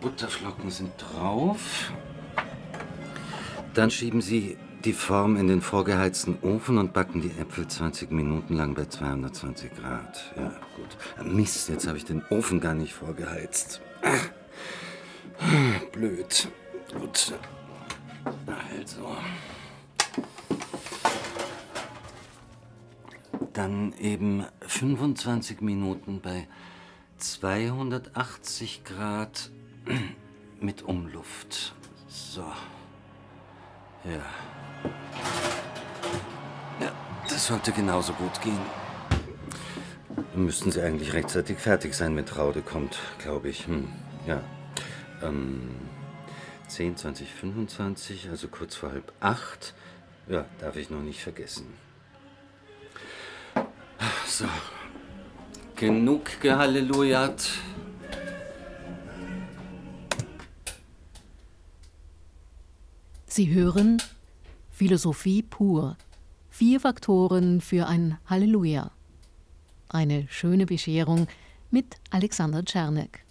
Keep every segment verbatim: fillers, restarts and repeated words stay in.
Butterflocken sind drauf. Dann schieben Sie die Form in den vorgeheizten Ofen und backen die Äpfel zwanzig Minuten lang bei zweihundertzwanzig Grad. Ja, gut. Mist, jetzt habe ich den Ofen gar nicht vorgeheizt. Blöd. Gut. Also. Dann eben fünfundzwanzig Minuten bei zweihundertachtzig Grad mit Umluft. So. Ja. Ja, das sollte genauso gut gehen. Dann müssten Sie eigentlich rechtzeitig fertig sein, wenn Traude kommt, glaube ich. Hm. Ja. Ähm, zehn, zwanzig, fünfundzwanzig, also kurz vor halb acht. Ja, darf ich noch nicht vergessen. So. Genug gehallelujat. Sie hören Philosophie pur. Vier Faktoren für ein Halleluja. Eine schöne Bescherung mit Alexander Czernek.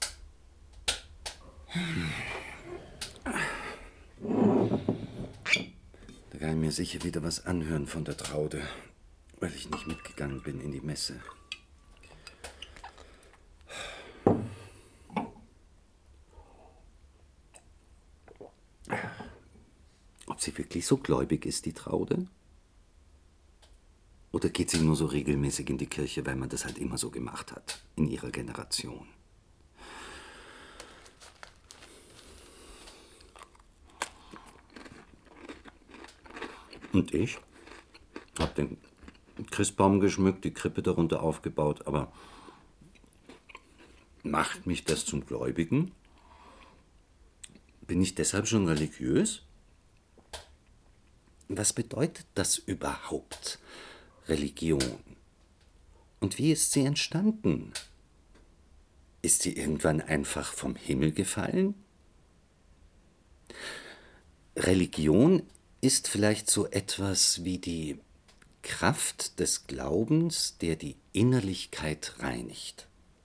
Da kann ich mir sicher wieder was anhören von der Traude, weil ich nicht mitgegangen bin in die Messe. Ob sie wirklich so gläubig ist, die Traude? Oder geht sie nur so regelmäßig in die Kirche, weil man das halt immer so gemacht hat, in ihrer Generation? Und ich hab den Christbaum geschmückt, die Krippe darunter aufgebaut, aber macht mich das zum Gläubigen? Bin ich deshalb schon religiös? Was bedeutet das überhaupt, Religion? Und wie ist sie entstanden? Ist sie irgendwann einfach vom Himmel gefallen? Religion ist vielleicht so etwas wie die Kraft des Glaubens, der die Innerlichkeit reinigt.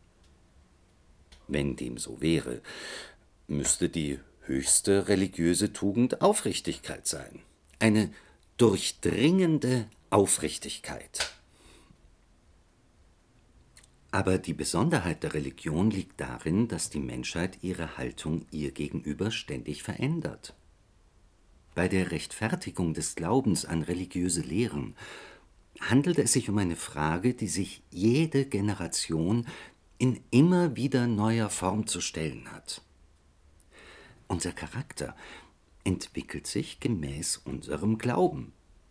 Wenn dem so wäre, müsste die höchste religiöse Tugend Aufrichtigkeit sein. Eine durchdringende Aufrichtigkeit. Aber die Besonderheit der Religion liegt darin, dass die Menschheit ihre Haltung ihr gegenüber ständig verändert. Bei der Rechtfertigung des Glaubens an religiöse Lehren handelt es sich um eine Frage, die sich jede Generation in immer wieder neuer Form zu stellen hat. Unser Charakter entwickelt sich gemäß unserem Glauben.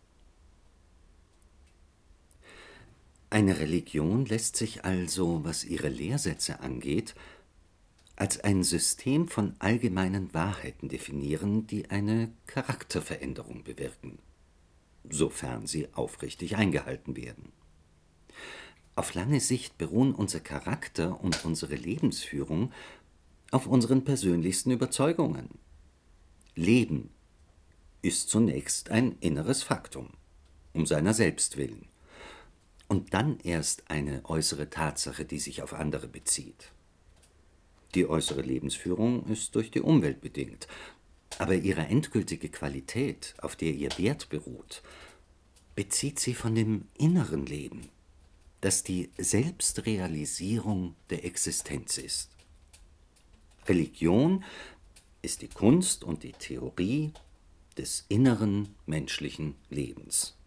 Eine Religion lässt sich also, was ihre Lehrsätze angeht, als ein System von allgemeinen Wahrheiten definieren, die eine Charakterveränderung bewirken, sofern sie aufrichtig eingehalten werden. Auf lange Sicht beruhen unser Charakter und unsere Lebensführung auf unseren persönlichsten Überzeugungen. Leben ist zunächst ein inneres Faktum, um seiner selbst willen, und dann erst eine äußere Tatsache, die sich auf andere bezieht. Die äußere Lebensführung ist durch die Umwelt bedingt, aber ihre endgültige Qualität, auf der ihr Wert beruht, bezieht sie von dem inneren Leben, das die Selbstrealisierung der Existenz ist. Religion ist die Kunst und die Theorie des inneren menschlichen Lebens.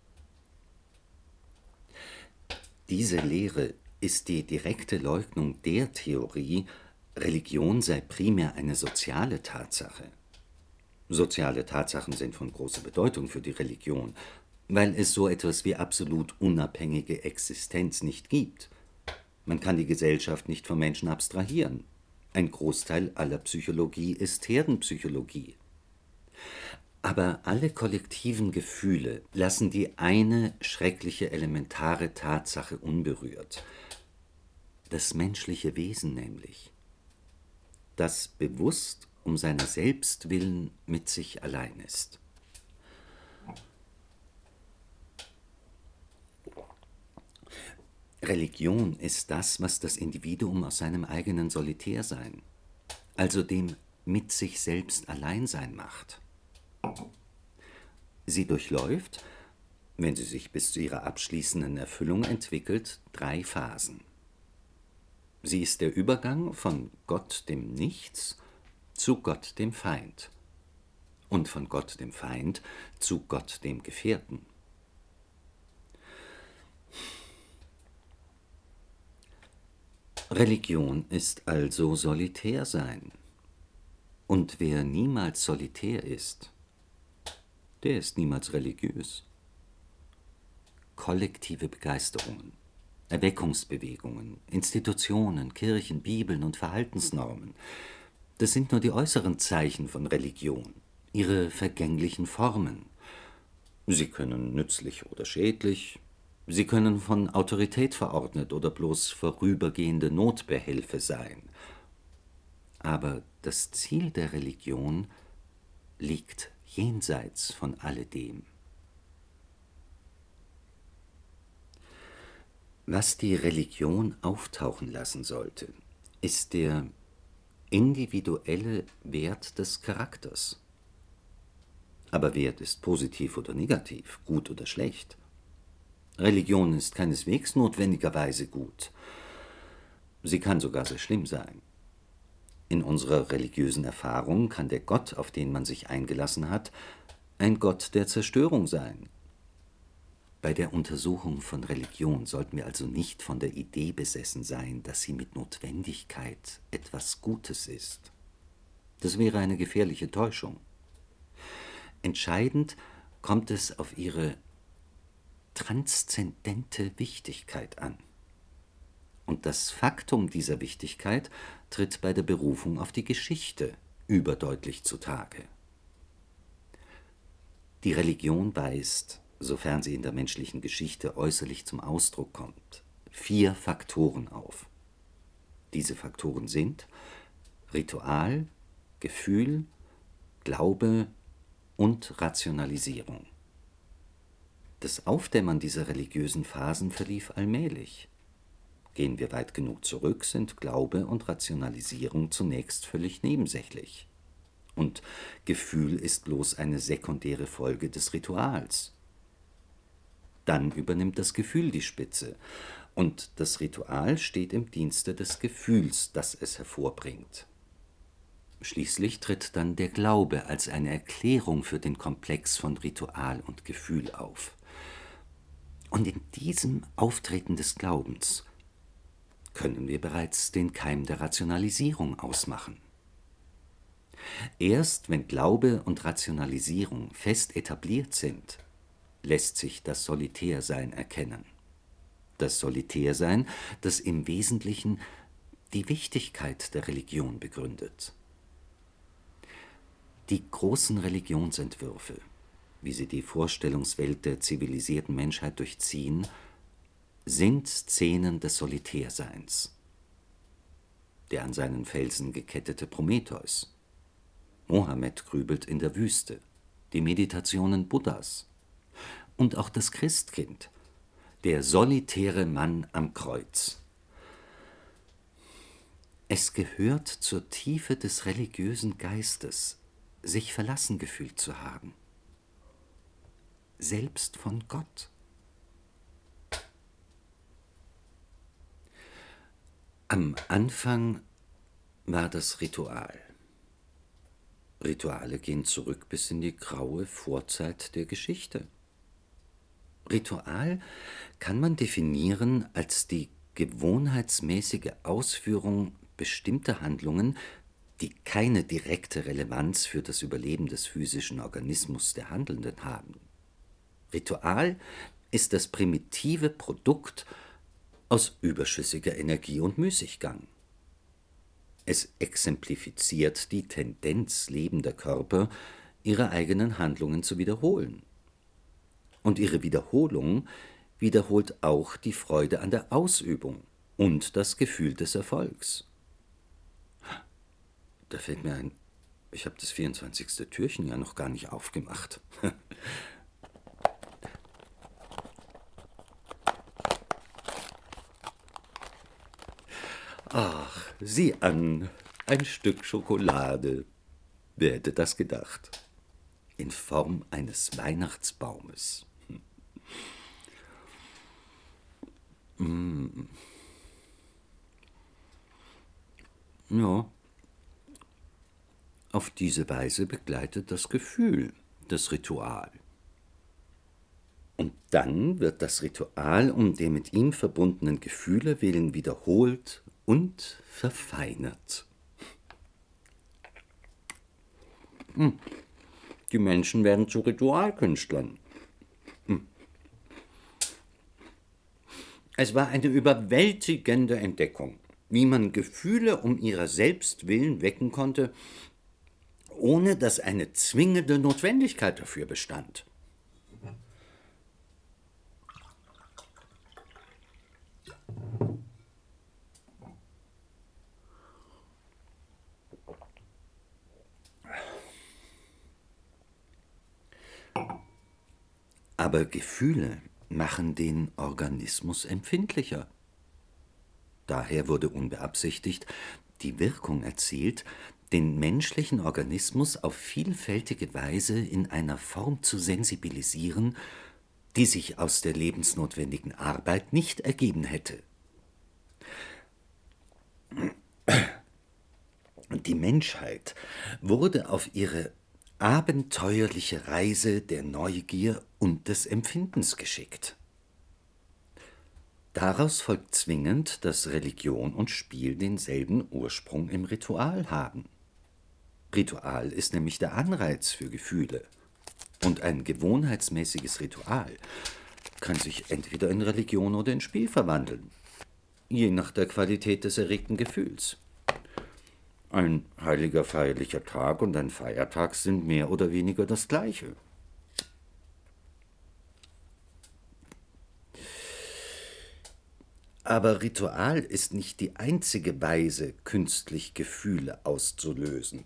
Diese Lehre ist die direkte Leugnung der Theorie, Religion sei primär eine soziale Tatsache. Soziale Tatsachen sind von großer Bedeutung für die Religion, weil es so etwas wie absolut unabhängige Existenz nicht gibt. Man kann die Gesellschaft nicht vom Menschen abstrahieren. Ein Großteil aller Psychologie ist Herdenpsychologie. Aber alle kollektiven Gefühle lassen die eine schreckliche elementare Tatsache unberührt. Das menschliche Wesen nämlich, das bewusst um seiner selbst willen mit sich allein ist. Religion ist das, was das Individuum aus seinem eigenen Solitärsein, also dem mit sich selbst allein sein macht. Sie durchläuft, wenn sie sich bis zu ihrer abschließenden Erfüllung entwickelt, drei Phasen. Sie ist der Übergang von Gott dem Nichts zu Gott dem Feind und von Gott dem Feind zu Gott dem Gefährten. Religion ist also Solitärsein. Und wer niemals solitär ist, der ist niemals religiös. Kollektive Begeisterungen, Erweckungsbewegungen, Institutionen, Kirchen, Bibeln und Verhaltensnormen, das sind nur die äußeren Zeichen von Religion, ihre vergänglichen Formen. Sie können nützlich oder schädlich, sie können von Autorität verordnet oder bloß vorübergehende Notbehelfe sein. Aber das Ziel der Religion liegt jenseits von alledem. Was die Religion auftauchen lassen sollte, ist der individuelle Wert des Charakters. Aber Wert ist positiv oder negativ, gut oder schlecht. Religion ist keineswegs notwendigerweise gut. Sie kann sogar sehr schlimm sein. In unserer religiösen Erfahrung kann der Gott, auf den man sich eingelassen hat, ein Gott der Zerstörung sein. Bei der Untersuchung von Religion sollten wir also nicht von der Idee besessen sein, dass sie mit Notwendigkeit etwas Gutes ist. Das wäre eine gefährliche Täuschung. Entscheidend kommt es auf ihre transzendente Wichtigkeit an. Und das Faktum dieser Wichtigkeit tritt bei der Berufung auf die Geschichte überdeutlich zutage. Die Religion weist, sofern sie in der menschlichen Geschichte äußerlich zum Ausdruck kommt, vier Faktoren auf. Diese Faktoren sind Ritual, Gefühl, Glaube und Rationalisierung. Das Aufdämmern dieser religiösen Phasen verlief allmählich. Gehen wir weit genug zurück, sind Glaube und Rationalisierung zunächst völlig nebensächlich. Und Gefühl ist bloß eine sekundäre Folge des Rituals. Dann übernimmt das Gefühl die Spitze, und das Ritual steht im Dienste des Gefühls, das es hervorbringt. Schließlich tritt dann der Glaube als eine Erklärung für den Komplex von Ritual und Gefühl auf. Und in diesem Auftreten des Glaubens können wir bereits den Keim der Rationalisierung ausmachen. Erst wenn Glaube und Rationalisierung fest etabliert sind, lässt sich das Solitärsein erkennen. Das Solitärsein, das im Wesentlichen die Wichtigkeit der Religion begründet. Die großen Religionsentwürfe, wie sie die Vorstellungswelt der zivilisierten Menschheit durchziehen, sind Szenen des Solitärseins. Der an seinen Felsen gekettete Prometheus. Mohammed grübelt in der Wüste, die Meditationen Buddhas und auch das Christkind, der solitäre Mann am Kreuz. Es gehört zur Tiefe des religiösen Geistes, sich verlassen gefühlt zu haben, selbst von Gott. Am Anfang war das Ritual. Rituale gehen zurück bis in die graue Vorzeit der Geschichte. Ritual kann man definieren als die gewohnheitsmäßige Ausführung bestimmter Handlungen, die keine direkte Relevanz für das Überleben des physischen Organismus der Handelnden haben. Ritual ist das primitive Produkt aus überschüssiger Energie und Müßiggang. Es exemplifiziert die Tendenz lebender Körper, ihre eigenen Handlungen zu wiederholen. Und ihre Wiederholung wiederholt auch die Freude an der Ausübung und das Gefühl des Erfolgs. Da fällt mir ein, ich habe das vierundzwanzigste Türchen ja noch gar nicht aufgemacht. Ach, sieh an, ein Stück Schokolade. Wer hätte das gedacht? In Form eines Weihnachtsbaumes. Hm. Ja, auf diese Weise begleitet das Gefühl das Ritual. Und dann wird das Ritual um der mit ihm verbundenen Gefühle willen wiederholt und verfeinert. Hm. Die Menschen werden zu Ritualkünstlern. Hm. Es war eine überwältigende Entdeckung, wie man Gefühle um ihrer selbst willen wecken konnte, ohne dass eine zwingende Notwendigkeit dafür bestand. Aber Gefühle machen den Organismus empfindlicher. Daher wurde unbeabsichtigt die Wirkung erzielt, den menschlichen Organismus auf vielfältige Weise in einer Form zu sensibilisieren, die sich aus der lebensnotwendigen Arbeit nicht ergeben hätte. Die Menschheit wurde auf ihre abenteuerliche Reise der Neugier und des Empfindens geschickt. Daraus folgt zwingend, dass Religion und Spiel denselben Ursprung im Ritual haben. Ritual ist nämlich der Anreiz für Gefühle. Und ein gewohnheitsmäßiges Ritual kann sich entweder in Religion oder in Spiel verwandeln, je nach der Qualität des erregten Gefühls. Ein heiliger feierlicher Tag und ein Feiertag sind mehr oder weniger das Gleiche. Aber Ritual ist nicht die einzige Weise, künstlich Gefühle auszulösen.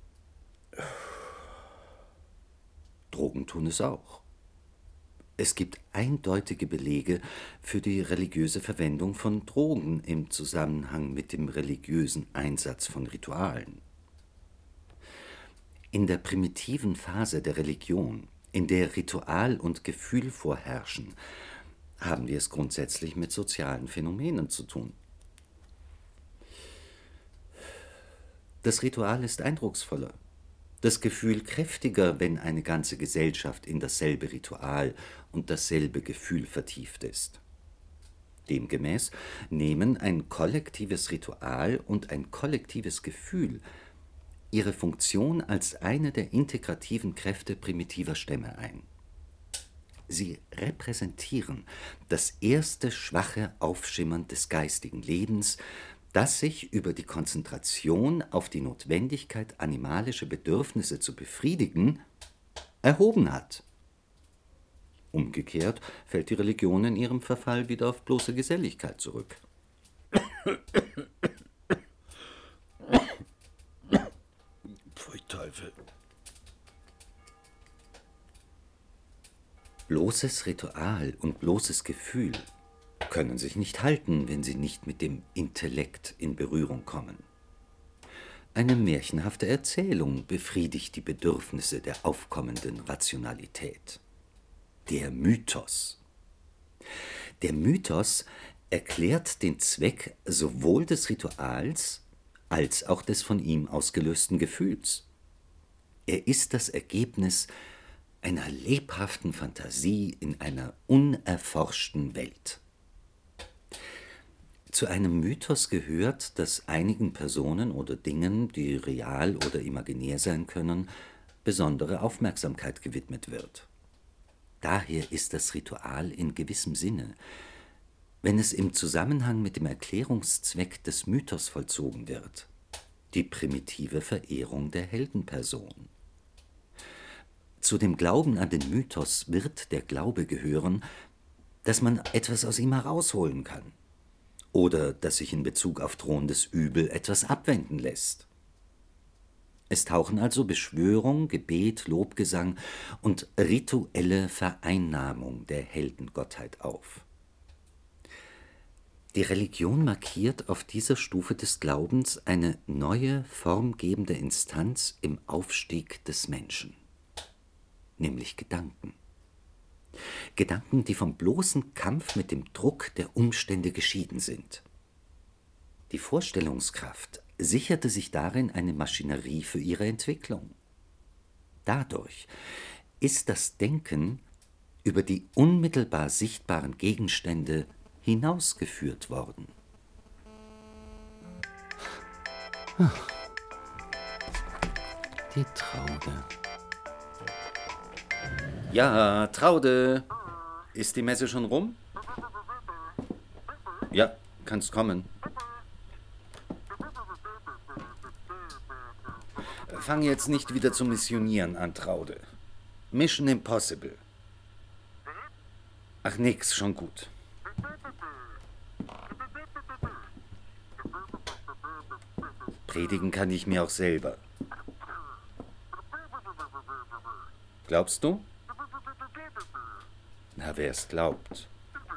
Drogen tun es auch. Es gibt eindeutige Belege für die religiöse Verwendung von Drogen im Zusammenhang mit dem religiösen Einsatz von Ritualen. In der primitiven Phase der Religion, in der Ritual und Gefühl vorherrschen, haben wir es grundsätzlich mit sozialen Phänomenen zu tun. Das Ritual ist eindrucksvoller, das Gefühl kräftiger, wenn eine ganze Gesellschaft in dasselbe Ritual und dasselbe Gefühl vertieft ist. Demgemäß nehmen ein kollektives Ritual und ein kollektives Gefühl ihre Funktion als eine der integrativen Kräfte primitiver Stämme ein. Sie repräsentieren das erste schwache Aufschimmern des geistigen Lebens, das sich über die Konzentration auf die Notwendigkeit, animalische Bedürfnisse zu befriedigen, erhoben hat. Umgekehrt fällt die Religion in ihrem Verfall wieder auf bloße Geselligkeit zurück. Pfui Teufel. Bloßes Ritual und bloßes Gefühl können sich nicht halten, wenn sie nicht mit dem Intellekt in Berührung kommen. Eine märchenhafte Erzählung befriedigt die Bedürfnisse der aufkommenden Rationalität. Der Mythos. Der Mythos erklärt den Zweck sowohl des Rituals als auch des von ihm ausgelösten Gefühls. Er ist das Ergebnis einer lebhaften Fantasie in einer unerforschten Welt. Zu einem Mythos gehört, dass einigen Personen oder Dingen, die real oder imaginär sein können, besondere Aufmerksamkeit gewidmet wird. Daher ist das Ritual in gewissem Sinne, wenn es im Zusammenhang mit dem Erklärungszweck des Mythos vollzogen wird, die primitive Verehrung der Heldenperson. Zu dem Glauben an den Mythos wird der Glaube gehören, dass man etwas aus ihm herausholen kann oder dass sich in Bezug auf drohendes Übel etwas abwenden lässt. Es tauchen also Beschwörung, Gebet, Lobgesang und rituelle Vereinnahmung der Heldengottheit auf. Die Religion markiert auf dieser Stufe des Glaubens eine neue, formgebende Instanz im Aufstieg des Menschen, nämlich Gedanken. Gedanken, die vom bloßen Kampf mit dem Druck der Umstände geschieden sind. Die Vorstellungskraft sicherte sich darin eine Maschinerie für ihre Entwicklung. Dadurch ist das Denken über die unmittelbar sichtbaren Gegenstände hinausgeführt worden. Die Traude. Ja, Traude. Ist die Messe schon rum? Ja, kannst kommen. Fang jetzt nicht wieder zu missionieren an, Traude. Mission Impossible. Ach nix, schon gut. Predigen kann ich mir auch selber. Glaubst du? Na, wer es glaubt.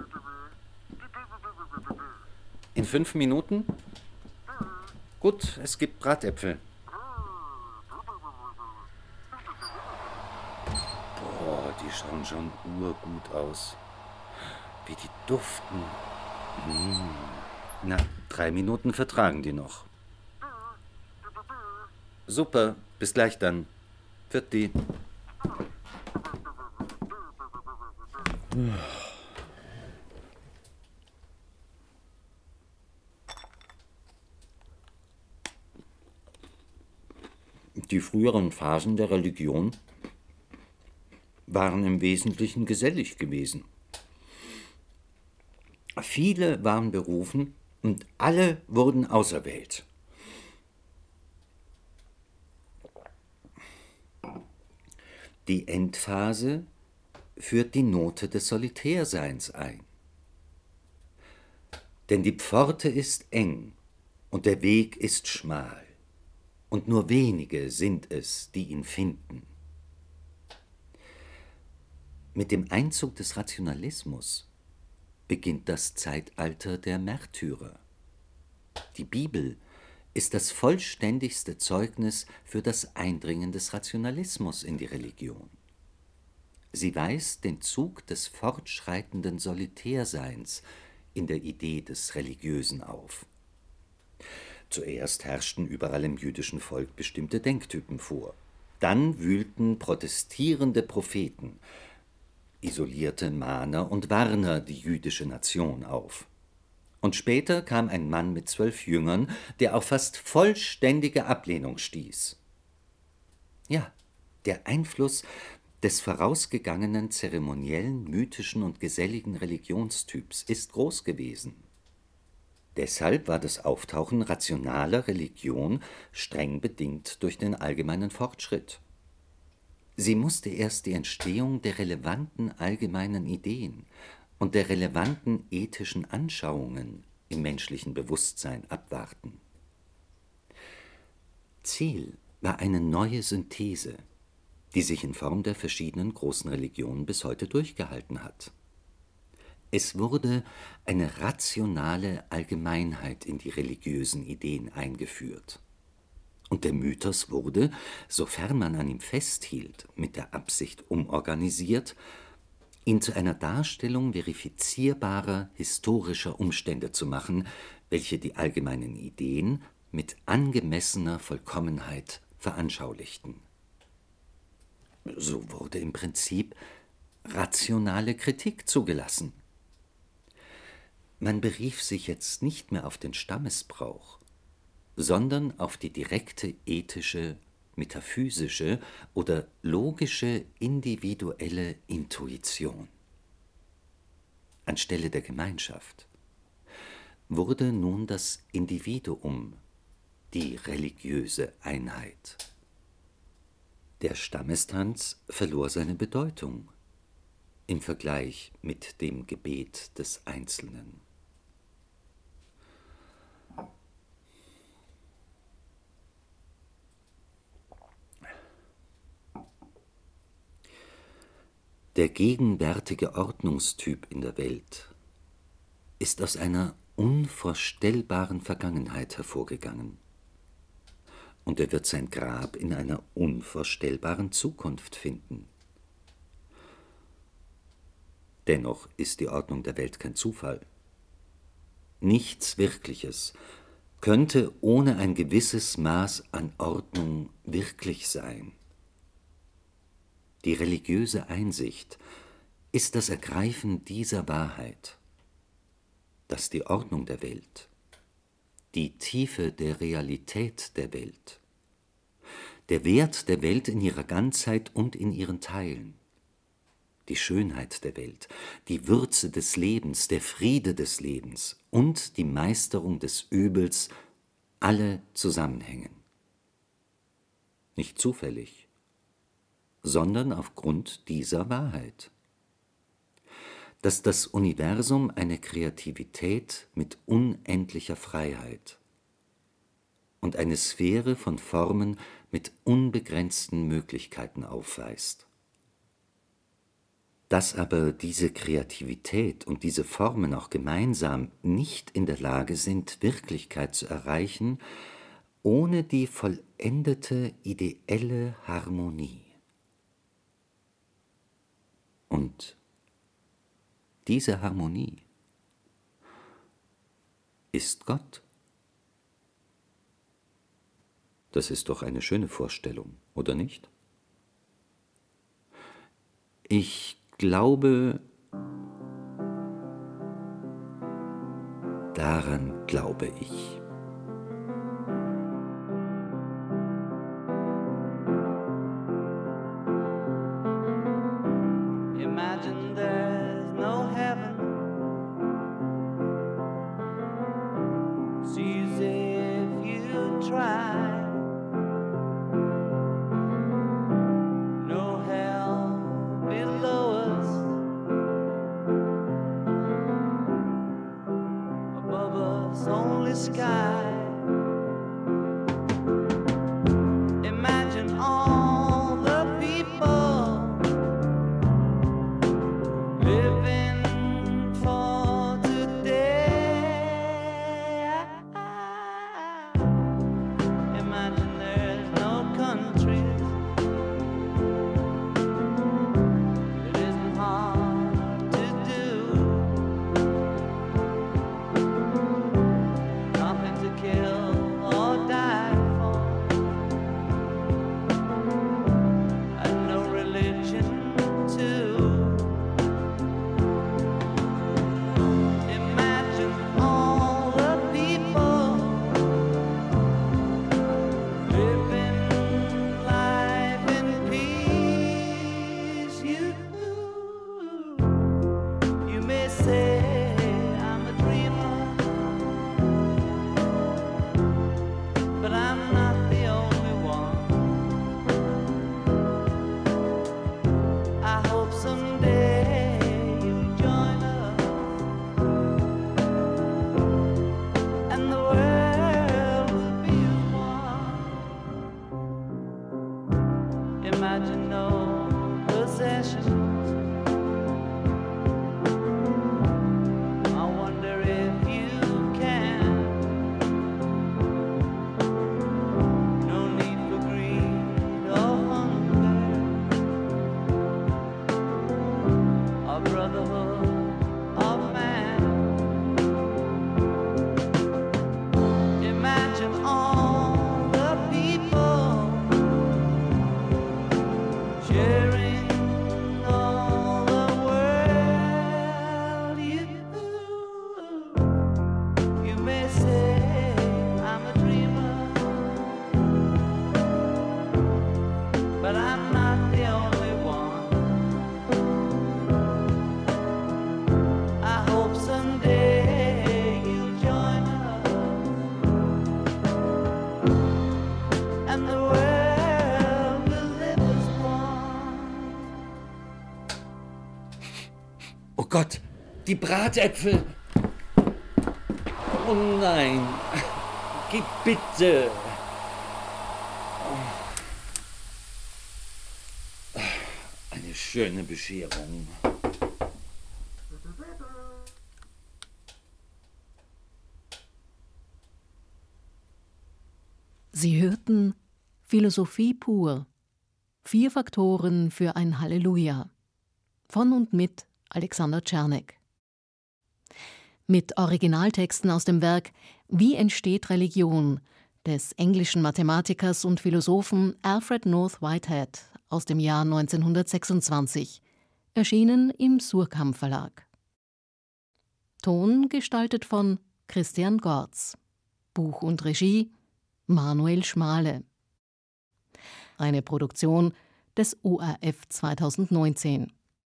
In fünf Minuten? Gut, es gibt Bratäpfel. Boah, die schauen schon urgut aus. Wie die duften. Hm. Na, drei Minuten vertragen die noch. Super, bis gleich dann. Wird die. Die früheren Phasen der Religion waren im Wesentlichen gesellig gewesen. Viele waren berufen und alle wurden auserwählt. Die Endphase führt die Note des Solitärseins ein. Denn die Pforte ist eng und der Weg ist schmal, und nur wenige sind es, die ihn finden. Mit dem Einzug des Rationalismus beginnt das Zeitalter der Märtyrer. Die Bibel ist das vollständigste Zeugnis für das Eindringen des Rationalismus in die Religion. Sie weist den Zug des fortschreitenden Solitärseins in der Idee des Religiösen auf. Zuerst herrschten überall im jüdischen Volk bestimmte Denktypen vor. Dann wühlten protestierende Propheten, isolierte Mahner und Warner die jüdische Nation auf. Und später kam ein Mann mit zwölf Jüngern, der auf fast vollständige Ablehnung stieß. Ja, der Einfluss des vorausgegangenen zeremoniellen, mythischen und geselligen Religionstyps ist groß gewesen. Deshalb war das Auftauchen rationaler Religion streng bedingt durch den allgemeinen Fortschritt. Sie musste erst die Entstehung der relevanten allgemeinen Ideen und der relevanten ethischen Anschauungen im menschlichen Bewusstsein abwarten. Ziel war eine neue Synthese, die sich in Form der verschiedenen großen Religionen bis heute durchgehalten hat. Es wurde eine rationale Allgemeinheit in die religiösen Ideen eingeführt. Und der Mythos wurde, sofern man an ihm festhielt, mit der Absicht umorganisiert, ihn zu einer Darstellung verifizierbarer historischer Umstände zu machen, welche die allgemeinen Ideen mit angemessener Vollkommenheit veranschaulichten. So wurde im Prinzip rationale Kritik zugelassen. Man berief sich jetzt nicht mehr auf den Stammesbrauch, sondern auf die direkte ethische, metaphysische oder logische individuelle Intuition. Anstelle der Gemeinschaft wurde nun das Individuum die religiöse Einheit. Der Stammestanz verlor seine Bedeutung im Vergleich mit dem Gebet des Einzelnen. Der gegenwärtige Ordnungstyp in der Welt ist aus einer unvorstellbaren Vergangenheit hervorgegangen. Und er wird sein Grab in einer unvorstellbaren Zukunft finden. Dennoch ist die Ordnung der Welt kein Zufall. Nichts Wirkliches könnte ohne ein gewisses Maß an Ordnung wirklich sein. Die religiöse Einsicht ist das Ergreifen dieser Wahrheit, dass die Ordnung der Welt, die Tiefe der Realität der Welt, der Wert der Welt in ihrer Ganzheit und in ihren Teilen, die Schönheit der Welt, die Würze des Lebens, der Friede des Lebens und die Meisterung des Übels alle zusammenhängen. Nicht zufällig, sondern aufgrund dieser Wahrheit. Dass das Universum eine Kreativität mit unendlicher Freiheit und eine Sphäre von Formen mit unbegrenzten Möglichkeiten aufweist. Dass aber diese Kreativität und diese Formen auch gemeinsam nicht in der Lage sind, Wirklichkeit zu erreichen, ohne die vollendete ideelle Harmonie. Und diese Harmonie ist Gott. Das ist doch eine schöne Vorstellung, oder nicht? Ich glaube, daran glaube ich. Imagine there's no heaven. It's easy if you try. No hell below us. Above us only sky. Imagine all the people living for today. Imagine there's no countries. It isn't hard to do. Nothing to kill or die for. And no religion too. Imagine all the people living life in peace. You, you may say I'm a dreamer, but I'm not the only one. I hope someday you'll join us, and the world will be as one. Imagine no possessions. I wonder if you can. No need for greed or hunger, or brotherhood of man. Imagine all the people sharing all the world. You, you may say I'm a dreamer, but I'm not the only one. I hope someday you'll join us, and the world will live as one. Oh Gott, die Bratäpfel! Oh nein, gib bitte! Eine schöne Bescherung. Sie hörten Philosophie pur. Vier Faktoren für ein Halleluja. Von und mit Alexander Czernek. Mit Originaltexten aus dem Werk Wie entsteht Religion? Des englischen Mathematikers und Philosophen Alfred North Whitehead aus dem Jahr neunzehnhundertsechsundzwanzig, erschienen im Suhrkamp Verlag. Ton gestaltet von Christian Gorz. Buch und Regie Manuel Schmale. Eine Produktion des O R F zweitausendneunzehn.